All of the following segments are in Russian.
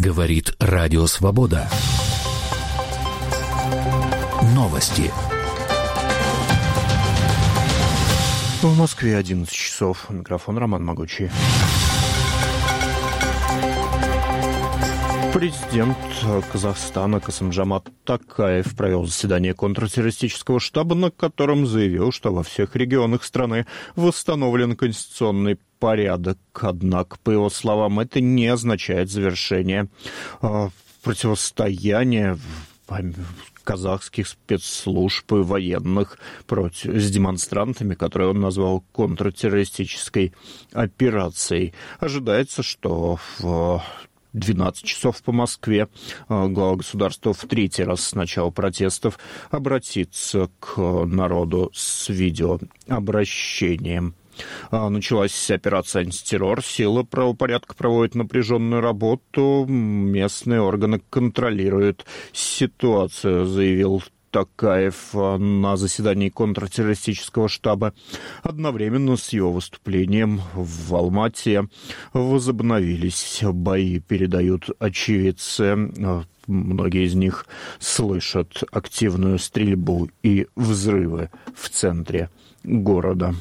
Говорит Радио Свобода. Новости. В Москве 11 часов. Микрофон Роман Могучий. Президент Казахстана Касым-Жомарт Токаев провел заседание контртеррористического штаба, на котором заявил, что во всех регионах страны восстановлен конституционный порядок. Однако, по его словам, это не означает завершение противостояния казахских спецслужб и военных с демонстрантами, которые он назвал контртеррористической операцией. Ожидается, что в 12 часов по Москве глава государства в третий раз с начала протестов обратится к народу с видеообращением. Началась операция «Антитеррор». Силы правопорядка проводят напряженную работу. Местные органы контролируют ситуацию, заявил Токаев на заседании контртеррористического штаба. Одновременно с его выступлением в Алмате возобновились бои, передают очевидцы. Многие из них слышат активную стрельбу и взрывы в центре города.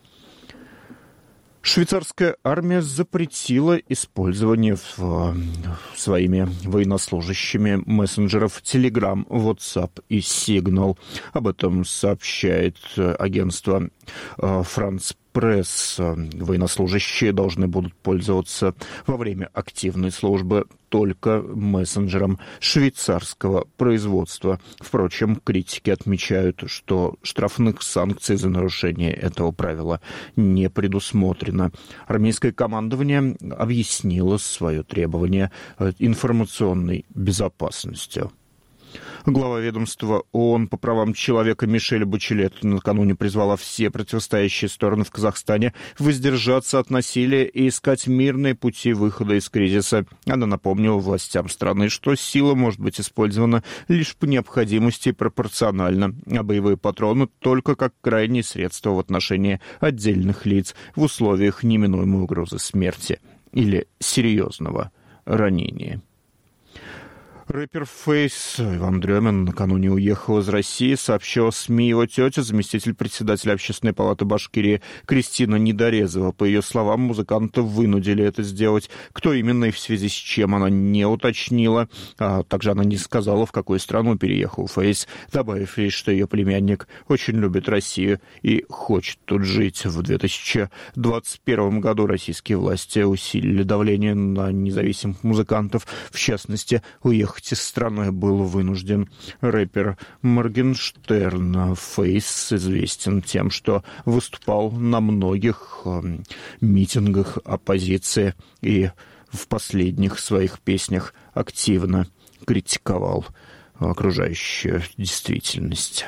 Швейцарская армия запретила использование своими военнослужащими мессенджеров Telegram, WhatsApp и Signal. Об этом сообщает агентство France Пресс. Военнослужащие должны будут пользоваться во время активной службы только мессенджером швейцарского производства. Впрочем, критики отмечают, что штрафных санкций за нарушение этого правила не предусмотрено. Армейское командование объяснило свое требование информационной безопасностью. Глава ведомства ООН по правам человека Мишель Бачелет накануне призвала все противостоящие стороны в Казахстане воздержаться от насилия и искать мирные пути выхода из кризиса. Она напомнила властям страны, что сила может быть использована лишь по необходимости и пропорционально, а боевые патроны только как крайнее средство в отношении отдельных лиц в условиях неминуемой угрозы смерти или серьезного ранения. Рэпер Фейс Иван Дрёмин накануне уехал из России, сообщила СМИ его тетя, заместитель председателя Общественной палаты Башкирии Кристина Недорезова. По ее словам, музыканта вынудили это сделать. Кто именно и в связи с чем, она не уточнила. Также она не сказала, в какую страну переехал Фейс, добавив лишь, что ее племянник очень любит Россию и хочет тут жить. В 2021 году российские власти усилили давление на независимых музыкантов, в частности, уехать из страны был вынужден рэпер Моргенштерн. Фейс известен тем, что выступал на многих митингах оппозиции и в последних своих песнях активно критиковал окружающую действительность.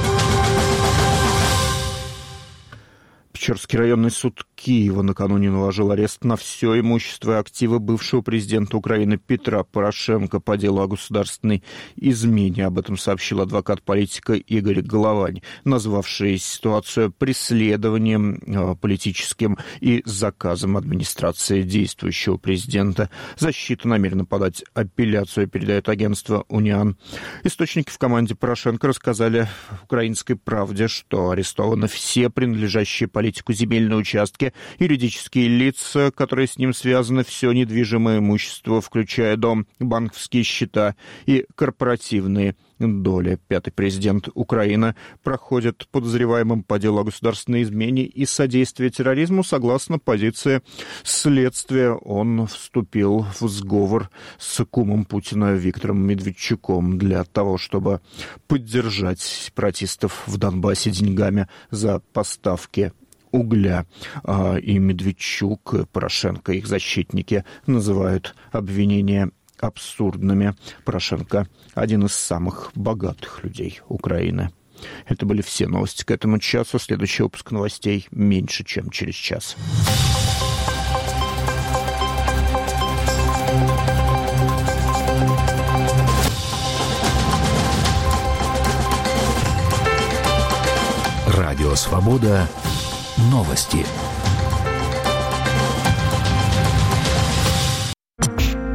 Печорский районный суд Киева накануне наложил арест на все имущество и активы бывшего президента Украины Петра Порошенко по делу о государственной измене. Об этом сообщил адвокат политика Игорь Головань, назвавший ситуацию преследованием политическим и заказом администрации действующего президента. Защита намерена подать апелляцию, передает агентство «Униан». Источники в команде Порошенко рассказали «Украинской правде», что арестованы все принадлежащие политику земельные участки, юридические лица, которые с ним связаны, все недвижимое имущество, включая дом, банковские счета и корпоративные доли. Пятый президент Украины проходит подозреваемым по делу о государственной измене и содействии терроризму. Согласно позиции следствия, он вступил в сговор с кумом Путина Виктором Медведчуком для того, чтобы поддержать протестов в Донбассе деньгами за поставки угля. И Медведчук, и Порошенко, их защитники называют обвинения абсурдными. Порошенко – один из самых богатых людей Украины. Это были все новости к этому часу. Следующий выпуск новостей меньше, чем через час. Радио «Свобода». Новости.